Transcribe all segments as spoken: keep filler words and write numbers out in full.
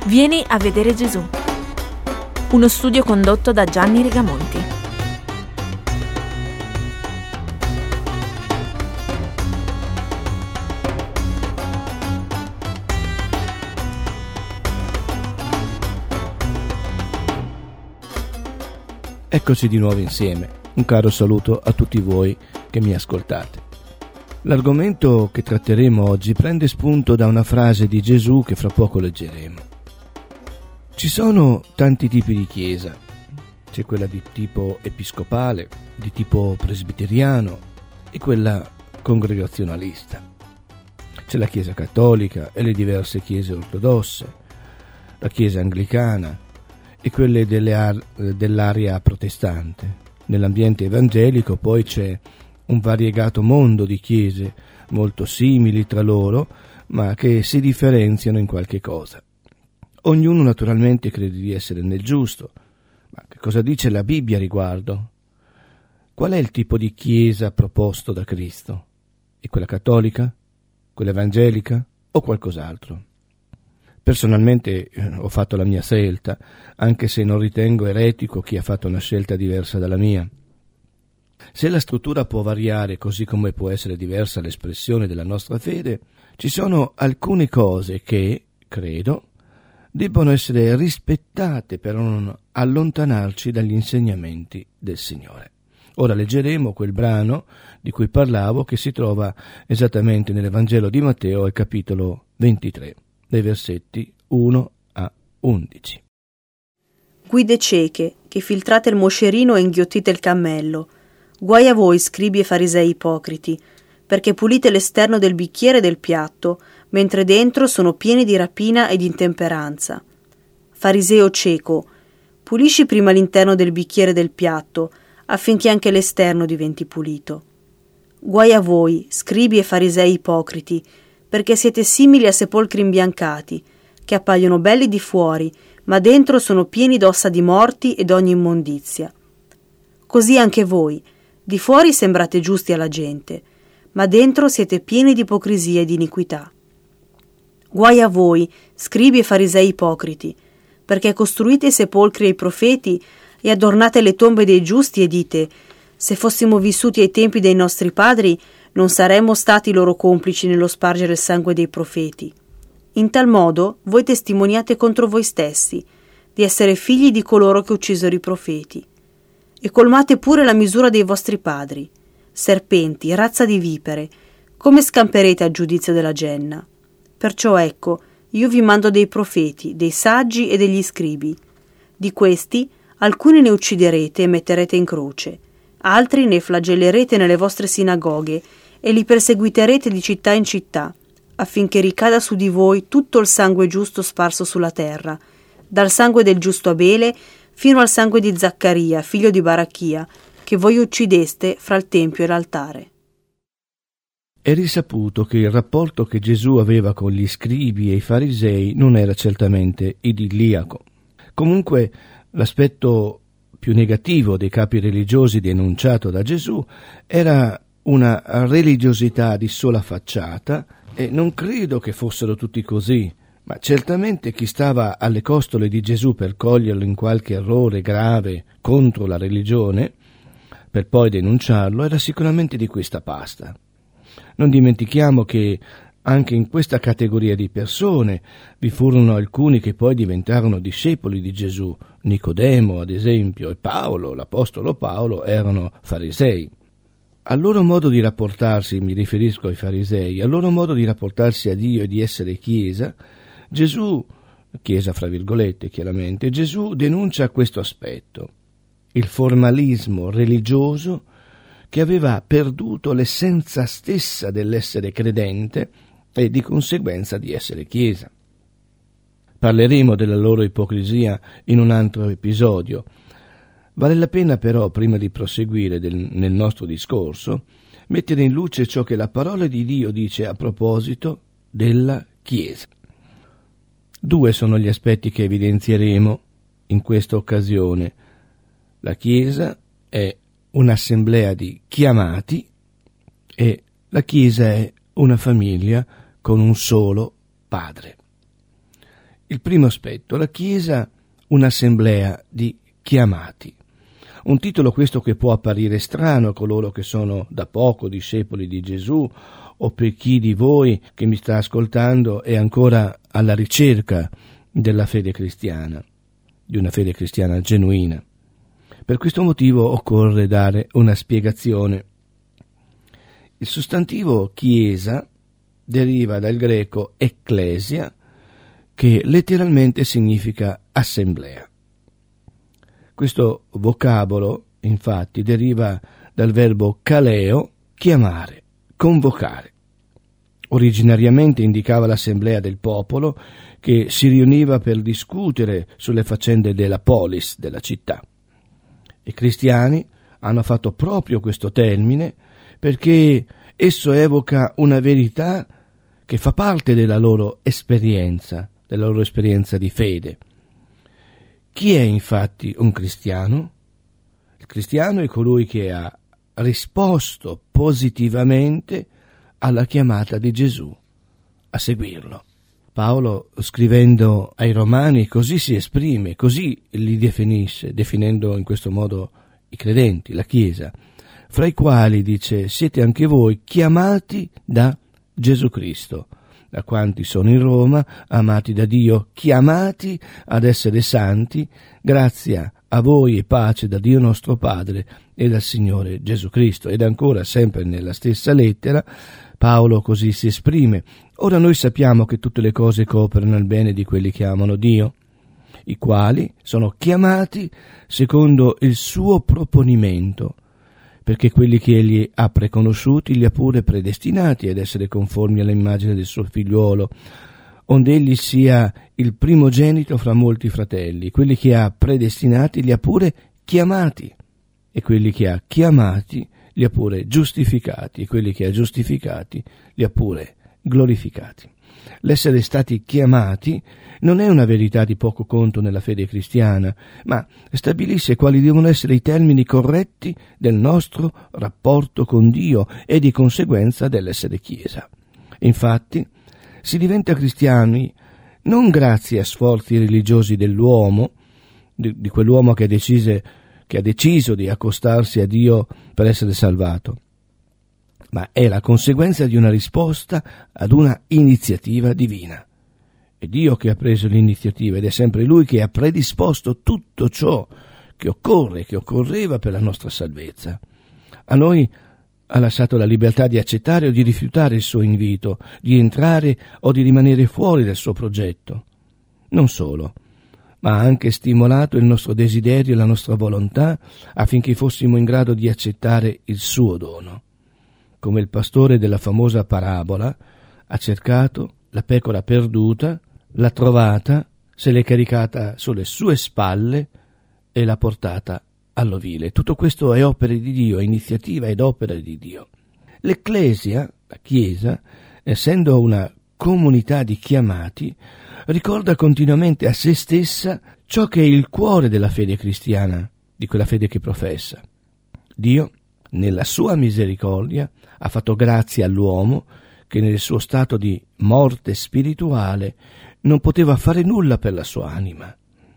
Vieni a vedere Gesù. Uno studio condotto da Gianni Rigamonti. Eccoci di nuovo insieme. Un caro saluto a tutti voi che mi ascoltate. L'argomento che tratteremo oggi prende spunto da una frase di Gesù che fra poco leggeremo. Ci sono tanti tipi di chiesa. C'è quella di tipo episcopale, di tipo presbiteriano e quella congregazionalista. C'è la chiesa cattolica e le diverse chiese ortodosse, la chiesa anglicana e quelle delle ar- dell'area protestante. Nell'ambiente evangelico poi c'è un variegato mondo di chiese molto simili tra loro, ma che si differenziano in qualche cosa. Ognuno naturalmente crede di essere nel giusto, ma che cosa dice la Bibbia a riguardo? Qual è il tipo di chiesa proposto da Cristo? È quella cattolica? Quella evangelica? O qualcos'altro? Personalmente eh, ho fatto la mia scelta, anche se non ritengo eretico chi ha fatto una scelta diversa dalla mia. Se la struttura può variare così come può essere diversa l'espressione della nostra fede, ci sono alcune cose che, credo, debbono essere rispettate per non allontanarci dagli insegnamenti del Signore. Ora leggeremo quel brano di cui parlavo che si trova esattamente nell'Evangelo di Matteo al capitolo ventitré, dai versetti uno a undici. Guide cieche, che filtrate il moscerino e inghiottite il cammello, guai a voi, scribi e farisei ipocriti, perché pulite l'esterno del bicchiere e del piatto, mentre dentro sono pieni di rapina e di intemperanza. Fariseo cieco, pulisci prima l'interno del bicchiere e del piatto, affinché anche l'esterno diventi pulito. Guai a voi, scribi e farisei ipocriti, perché siete simili a sepolcri imbiancati, che appaiono belli di fuori, ma dentro sono pieni d'ossa di morti ed ogni immondizia. Così anche voi, di fuori sembrate giusti alla gente, ma dentro siete pieni di ipocrisia e di iniquità. Guai a voi, scribi e farisei ipocriti, perché costruite i sepolcri ai profeti e adornate le tombe dei giusti e dite: se fossimo vissuti ai tempi dei nostri padri, non saremmo stati loro complici nello spargere il sangue dei profeti. In tal modo voi testimoniate contro voi stessi di essere figli di coloro che uccisero i profeti. E colmate pure la misura dei vostri padri. Serpenti, razza di vipere, come scamperete al giudizio della genna? Perciò ecco, io vi mando dei profeti, dei saggi e degli scribi. Di questi alcuni ne ucciderete e metterete in croce, altri ne flagellerete nelle vostre sinagoghe e li perseguiterete di città in città, affinché ricada su di voi tutto il sangue giusto sparso sulla terra, dal sangue del giusto Abele fino al sangue di Zaccaria, figlio di Barachia, che voi uccideste fra il tempio e l'altare. È risaputo che il rapporto che Gesù aveva con gli scribi e i farisei non era certamente idilliaco. Comunque l'aspetto più negativo dei capi religiosi denunciato da Gesù era una religiosità di sola facciata, e non credo che fossero tutti così, ma certamente chi stava alle costole di Gesù per coglierlo in qualche errore grave contro la religione, per poi denunciarlo, era sicuramente di questa pasta. Non dimentichiamo che anche in questa categoria di persone vi furono alcuni che poi diventarono discepoli di Gesù. Nicodemo, ad esempio, e Paolo, l'apostolo Paolo, erano farisei. Al loro modo di rapportarsi, mi riferisco ai farisei, al loro modo di rapportarsi a Dio e di essere Chiesa, Gesù, Chiesa fra virgolette chiaramente, Gesù denuncia questo aspetto, il formalismo religioso che aveva perduto l'essenza stessa dell'essere credente e di conseguenza di essere Chiesa. Parleremo della loro ipocrisia in un altro episodio. Vale la pena però, prima di proseguire del, nel nostro discorso, mettere in luce ciò che la parola di Dio dice a proposito della Chiesa. Due sono gli aspetti che evidenzieremo in questa occasione. La Chiesa è un'assemblea di chiamati e la Chiesa è una famiglia con un solo Padre. Il primo aspetto, la Chiesa, un'assemblea di chiamati. Un titolo questo che può apparire strano a coloro che sono da poco discepoli di Gesù, o per chi di voi che mi sta ascoltando è ancora alla ricerca della fede cristiana, di una fede cristiana genuina. Per questo motivo occorre dare una spiegazione. Il sostantivo Chiesa deriva dal greco ecclesia, che letteralmente significa assemblea. Questo vocabolo, infatti, deriva dal verbo kaleo, chiamare, convocare. Originariamente indicava l'assemblea del popolo che si riuniva per discutere sulle faccende della polis, della città. I cristiani hanno fatto proprio questo termine perché esso evoca una verità che fa parte della loro esperienza, della loro esperienza di fede. Chi è infatti un cristiano? Il cristiano è colui che ha risposto positivamente alla chiamata di Gesù a seguirlo. Paolo, scrivendo ai Romani, così si esprime, così li definisce, definendo in questo modo i credenti, la Chiesa, fra i quali dice: siete anche voi chiamati da Gesù Cristo, da quanti sono in Roma, amati da Dio, chiamati ad essere santi, grazia a voi e pace da Dio nostro Padre e dal Signore Gesù Cristo. Ed ancora, sempre nella stessa lettera, Paolo così si esprime: ora noi sappiamo che tutte le cose cooperano al bene di quelli che amano Dio, i quali sono chiamati secondo il suo proponimento, perché quelli che egli ha preconosciuti li ha pure predestinati ad essere conformi all'immagine del suo figliuolo, onde egli sia il primogenito fra molti fratelli. Quelli che ha predestinati li ha pure chiamati, e quelli che ha chiamati li ha pure giustificati, e quelli che ha giustificati li ha pure glorificati. L'essere stati chiamati non è una verità di poco conto nella fede cristiana, ma stabilisce quali devono essere i termini corretti del nostro rapporto con Dio e di conseguenza dell'essere Chiesa. Infatti, si diventa cristiani non grazie a sforzi religiosi dell'uomo, di, di quell'uomo che, decise, che ha deciso di accostarsi a Dio per essere salvato, ma è la conseguenza di una risposta ad una iniziativa divina. È Dio che ha preso l'iniziativa ed è sempre Lui che ha predisposto tutto ciò che occorre, che occorreva per la nostra salvezza. A noi ha lasciato la libertà di accettare o di rifiutare il suo invito, di entrare o di rimanere fuori dal suo progetto. Non solo, ma ha anche stimolato il nostro desiderio e la nostra volontà affinché fossimo in grado di accettare il suo dono. Come il pastore della famosa parabola ha cercato la pecora perduta, l'ha trovata, se l'è caricata sulle sue spalle e l'ha portata all'ovile. Tutto questo è opera di Dio, è iniziativa ed opera di Dio. L'Ecclesia, la Chiesa, essendo una comunità di chiamati, ricorda continuamente a se stessa ciò che è il cuore della fede cristiana, di quella fede che professa. Dio, nella sua misericordia, ha fatto grazia all'uomo che nel suo stato di morte spirituale non poteva fare nulla per la sua anima.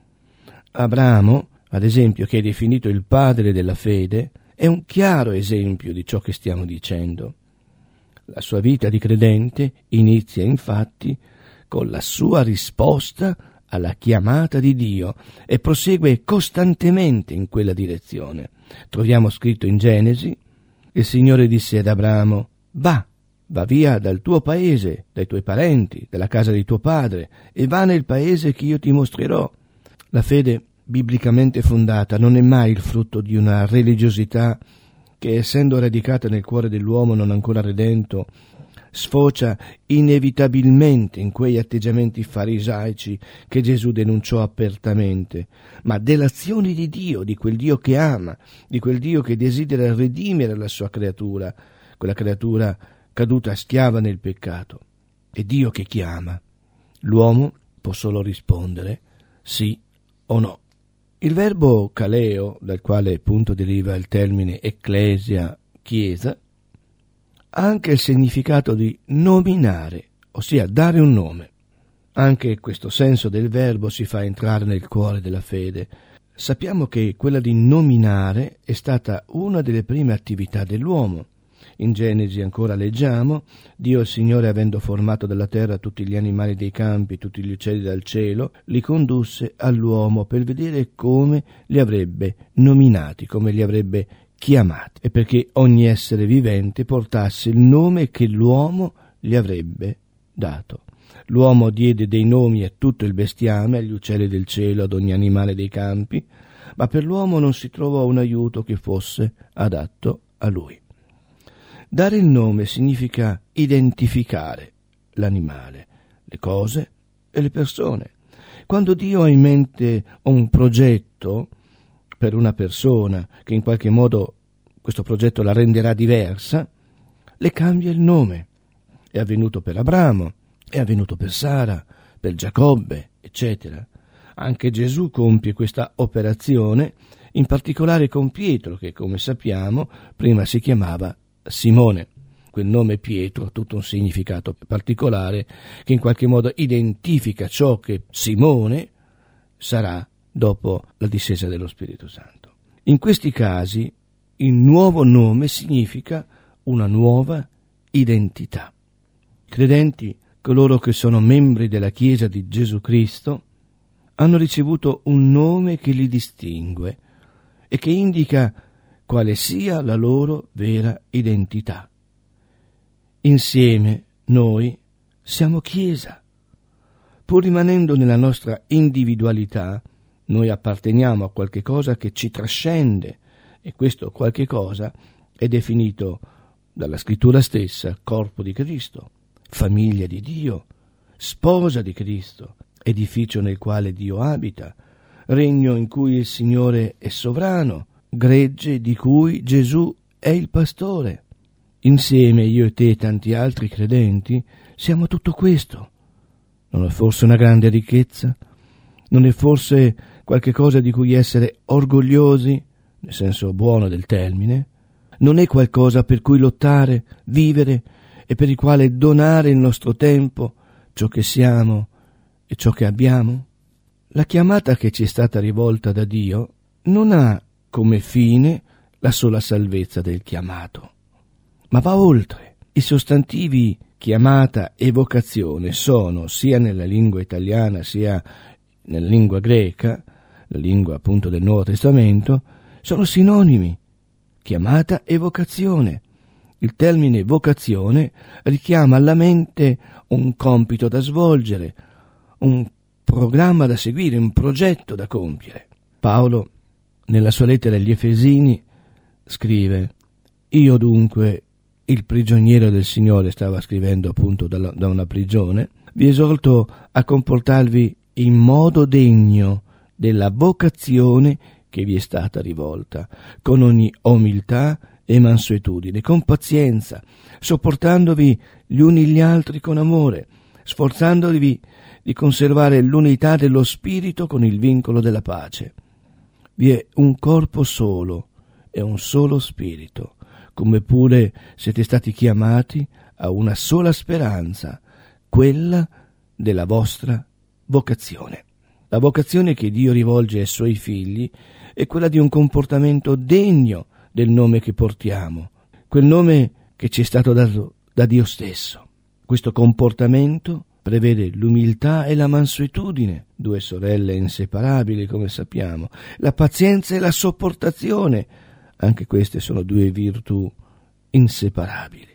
Abramo, ad esempio, che è definito il padre della fede, è un chiaro esempio di ciò che stiamo dicendo. La sua vita di credente inizia infatti con la sua risposta alla chiamata di Dio e prosegue costantemente in quella direzione. Troviamo scritto in Genesi: il Signore disse ad Abramo: va, va via dal tuo paese, dai tuoi parenti, dalla casa di tuo padre, e va nel paese che io ti mostrerò. La fede biblicamente fondata non è mai il frutto di una religiosità che, essendo radicata nel cuore dell'uomo non ancora redento, sfocia inevitabilmente in quegli atteggiamenti farisaici che Gesù denunciò apertamente, ma dell'azione di Dio, di quel Dio che ama, di quel Dio che desidera redimere la sua creatura, quella creatura caduta schiava nel peccato. È Dio che chiama. L'uomo può solo rispondere sì o no. Il verbo kaleo, dal quale appunto deriva il termine ecclesia, chiesa, ha anche il significato di nominare, ossia dare un nome. Anche questo senso del verbo si fa entrare nel cuore della fede. Sappiamo che quella di nominare è stata una delle prime attività dell'uomo. In Genesi ancora leggiamo: Dio il Signore, avendo formato dalla terra tutti gli animali dei campi, tutti gli uccelli dal cielo, li condusse all'uomo per vedere come li avrebbe nominati, come li avrebbe chiamati, e perché ogni essere vivente portasse il nome che l'uomo gli avrebbe dato. L'uomo diede dei nomi a tutto il bestiame, agli uccelli del cielo, ad ogni animale dei campi, ma per l'uomo non si trovò un aiuto che fosse adatto a lui. Dare il nome significa identificare l'animale, le cose e le persone. Quando Dio ha in mente un progetto per una persona che in qualche modo questo progetto la renderà diversa, le cambia il nome. È avvenuto per Abramo, è avvenuto per Sara, per Giacobbe, eccetera. Anche Gesù compie questa operazione, in particolare con Pietro, che come sappiamo prima si chiamava Simone. Quel nome Pietro ha tutto un significato particolare che in qualche modo identifica ciò che Simone sarà dopo la discesa dello Spirito Santo. In questi casi il nuovo nome significa una nuova identità. Credenti, coloro che sono membri della Chiesa di Gesù Cristo, hanno ricevuto un nome che li distingue e che indica quale sia la loro vera identità. Insieme noi siamo Chiesa. Pur rimanendo nella nostra individualità, noi apparteniamo a qualche cosa che ci trascende, e questo qualche cosa è definito dalla Scrittura stessa corpo di Cristo, famiglia di Dio, sposa di Cristo, edificio nel quale Dio abita, regno in cui il Signore è sovrano, gregge di cui Gesù è il pastore. Insieme io e te e tanti altri credenti siamo tutto questo. Non è forse una grande ricchezza? Non è forse qualche cosa di cui essere orgogliosi, nel senso buono del termine? Non è qualcosa per cui lottare, vivere e per il quale donare il nostro tempo, ciò che siamo e ciò che abbiamo? La chiamata che ci è stata rivolta da Dio non ha come fine la sola salvezza del chiamato, ma va oltre. I sostantivi chiamata e vocazione sono, sia nella lingua italiana sia nella lingua greca, la lingua appunto del Nuovo Testamento, sono sinonimi, chiamata e vocazione. Il termine vocazione richiama alla mente un compito da svolgere, un programma da seguire, un progetto da compiere. Paolo, nella sua lettera agli Efesini, scrive: io dunque, il prigioniero del Signore, stava scrivendo appunto da, da una prigione, vi esorto a comportarvi in modo degno della vocazione che vi è stata rivolta, con ogni umiltà e mansuetudine, con pazienza, sopportandovi gli uni gli altri con amore, sforzandovi di conservare l'unità dello spirito con il vincolo della pace. Vi è un corpo solo e un solo spirito, come pure siete stati chiamati a una sola speranza, quella della vostra vocazione. La vocazione che Dio rivolge ai suoi figli è quella di un comportamento degno del nome che portiamo, quel nome che ci è stato dato da Dio stesso. Questo comportamento prevede l'umiltà e la mansuetudine, due sorelle inseparabili, come sappiamo, la pazienza e la sopportazione, anche queste sono due virtù inseparabili.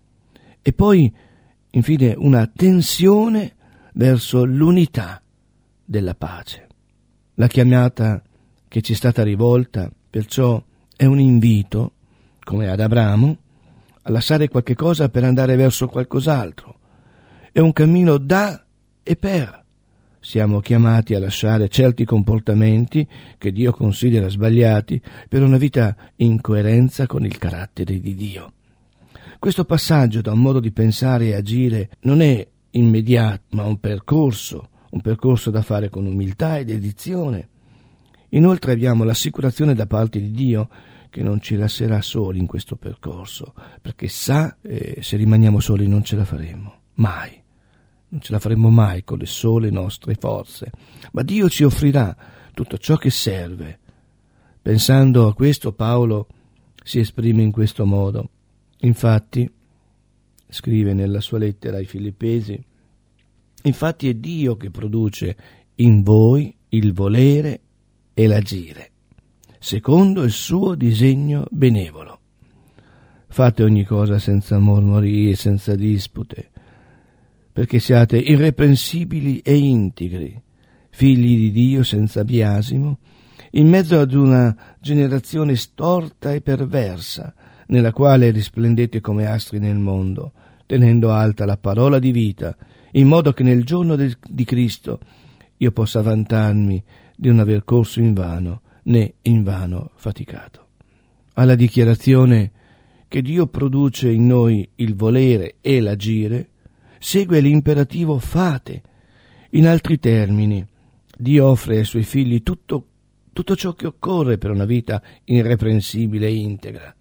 E poi, infine, una tensione verso l'unità della pace. La chiamata che ci è stata rivolta, perciò, è un invito, come ad Abramo, a lasciare qualche cosa per andare verso qualcos'altro. È un cammino da e per. Siamo chiamati a lasciare certi comportamenti che Dio considera sbagliati per una vita in coerenza con il carattere di Dio. Questo passaggio da un modo di pensare e agire non è immediato, ma un percorso, un percorso da fare con umiltà e dedizione. Inoltre abbiamo l'assicurazione da parte di Dio che non ci lascerà soli in questo percorso, perché sa che se rimaniamo soli non ce la faremo, mai. non ce la faremo mai con le sole nostre forze, ma Dio ci offrirà tutto ciò che serve. Pensando a questo, Paolo si esprime in questo modo. Infatti, scrive nella sua lettera ai Filippesi, infatti è Dio che produce in voi il volere e l'agire, secondo il suo disegno benevolo. Fate ogni cosa senza mormorie, senza dispute, perché siate irreprensibili e integri, figli di Dio senza biasimo, in mezzo ad una generazione storta e perversa, nella quale risplendete come astri nel mondo, tenendo alta la parola di vita, in modo che nel giorno del, di Cristo io possa vantarmi di non aver corso invano, né invano faticato. Alla dichiarazione che Dio produce in noi il volere e l'agire, segue l'imperativo fate. In altri termini, Dio offre ai suoi figli tutto, tutto ciò che occorre per una vita irreprensibile e integra.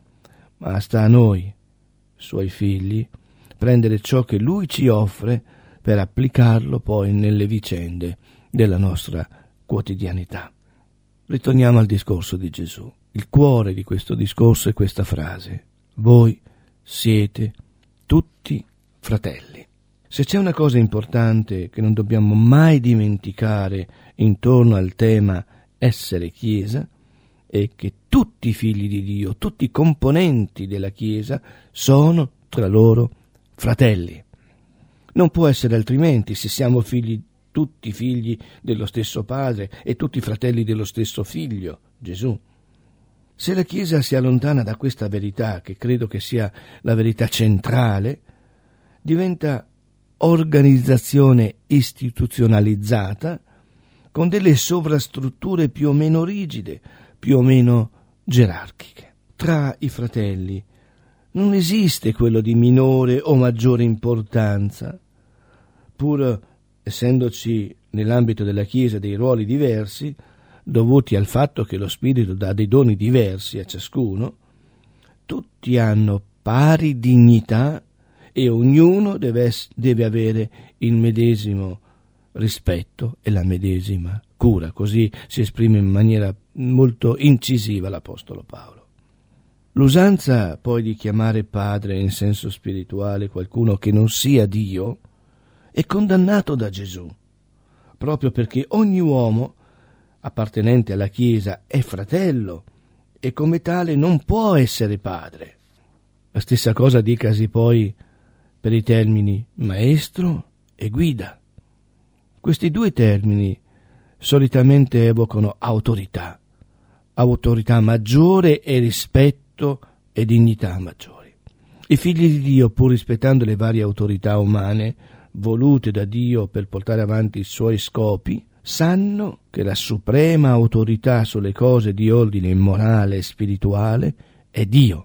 Ma sta a noi, suoi figli, prendere ciò che Lui ci offre per applicarlo poi nelle vicende della nostra quotidianità. Ritorniamo al discorso di Gesù. Il cuore di questo discorso è questa frase: voi siete tutti fratelli. Se c'è una cosa importante che non dobbiamo mai dimenticare intorno al tema essere Chiesa, è che tutti i figli di Dio, tutti i componenti della Chiesa sono tra loro fratelli. Non può essere altrimenti se siamo figli, tutti figli dello stesso Padre e tutti fratelli dello stesso Figlio, Gesù. Se la Chiesa si allontana da questa verità, che credo che sia la verità centrale, diventa organizzazione istituzionalizzata con delle sovrastrutture più o meno rigide, più o meno gerarchiche. Tra i fratelli non esiste quello di minore o maggiore importanza, pur essendoci nell'ambito della Chiesa dei ruoli diversi, dovuti al fatto che lo Spirito dà dei doni diversi a ciascuno. Tutti hanno pari dignità e ognuno deve, deve avere il medesimo rispetto e la medesima cura. Così si esprime in maniera molto incisiva l'Apostolo Paolo. L'usanza poi di chiamare padre in senso spirituale qualcuno che non sia Dio è condannato da Gesù, proprio perché ogni uomo appartenente alla Chiesa è fratello e come tale non può essere padre. La stessa cosa dicasi poi per i termini maestro e guida. Questi due termini solitamente evocano autorità, autorità maggiore e rispetto e dignità maggiori. I figli di Dio, pur rispettando le varie autorità umane volute da Dio per portare avanti i suoi scopi, sanno che la suprema autorità sulle cose di ordine morale e spirituale è Dio,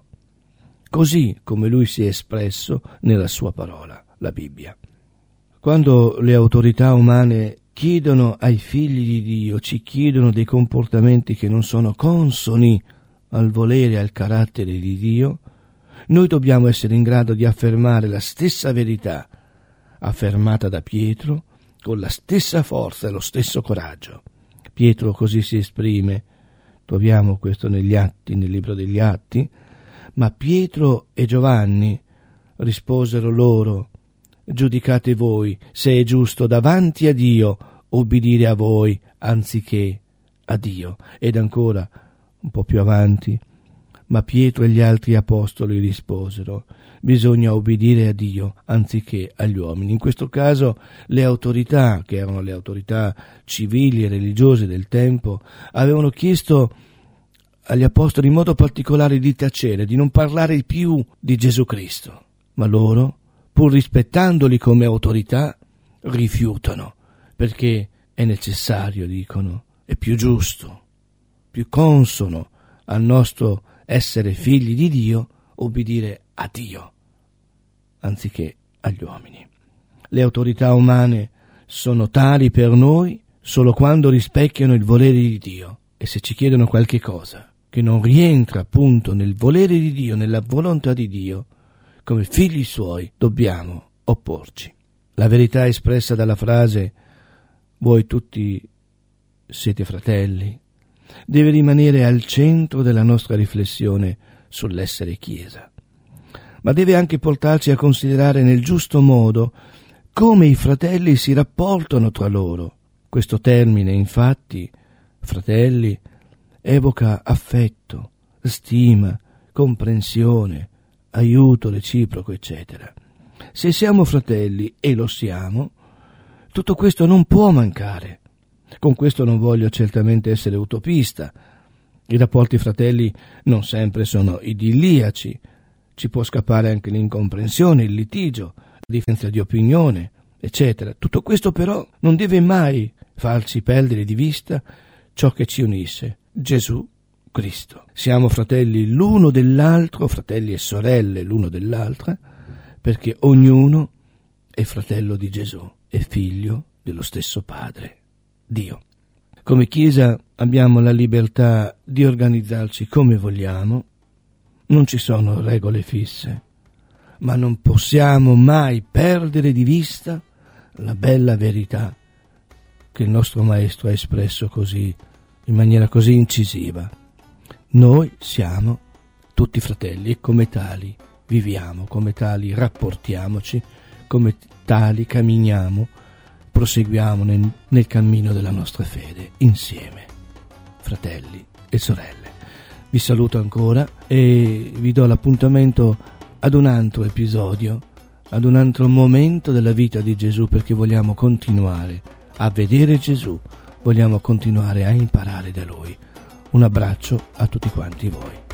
così come Lui si è espresso nella sua parola, la Bibbia. Quando le autorità umane chiedono ai figli di Dio, ci chiedono dei comportamenti che non sono consoni al volere e al carattere di Dio, noi dobbiamo essere in grado di affermare la stessa verità affermata da Pietro con la stessa forza e lo stesso coraggio. Pietro così si esprime, troviamo questo negli Atti, nel libro degli Atti, ma Pietro e Giovanni risposero loro: giudicate voi se è giusto davanti a Dio obbedire a voi anziché a Dio. Ed ancora un po' più avanti: ma Pietro e gli altri apostoli risposero: bisogna obbedire a Dio anziché agli uomini. In questo caso le autorità, che erano le autorità civili e religiose del tempo, avevano chiesto agli apostoli in modo particolare di tacere, di non parlare più di Gesù Cristo, ma loro, pur rispettandoli come autorità, rifiutano, perché è necessario, dicono, è più giusto, più consono al nostro essere figli di Dio, obbedire a Dio, anziché agli uomini. Le autorità umane sono tali per noi solo quando rispecchiano il volere di Dio, e se ci chiedono qualche cosa che non rientra appunto nel volere di Dio, nella volontà di Dio, come figli suoi dobbiamo opporci. La verità espressa dalla frase «voi tutti siete fratelli» deve rimanere al centro della nostra riflessione sull'essere Chiesa, ma deve anche portarci a considerare nel giusto modo come i fratelli si rapportano tra loro. Questo termine, infatti, fratelli, evoca affetto, stima, comprensione, aiuto reciproco, eccetera. Se siamo fratelli, e lo siamo, tutto questo non può mancare. Con questo non voglio certamente essere utopista. I rapporti fratelli non sempre sono idilliaci. Ci può scappare anche l'incomprensione, il litigio, la differenza di opinione, eccetera. Tutto questo però non deve mai farci perdere di vista ciò che ci unisce, Gesù Cristo. Siamo fratelli l'uno dell'altro, fratelli e sorelle l'uno dell'altra, perché ognuno è fratello di Gesù, è figlio dello stesso Padre, Dio. Come Chiesa abbiamo la libertà di organizzarci come vogliamo, non ci sono regole fisse, ma non possiamo mai perdere di vista la bella verità che il nostro Maestro ha espresso così, in maniera così incisiva. Noi siamo tutti fratelli e come tali viviamo, come tali rapportiamoci, come tali camminiamo, proseguiamo nel, nel cammino della nostra fede, insieme, fratelli e sorelle. Vi saluto ancora e vi do l'appuntamento ad un altro episodio, ad un altro momento della vita di Gesù, perché vogliamo continuare a vedere Gesù, vogliamo continuare a imparare da Lui. Un abbraccio a tutti quanti voi.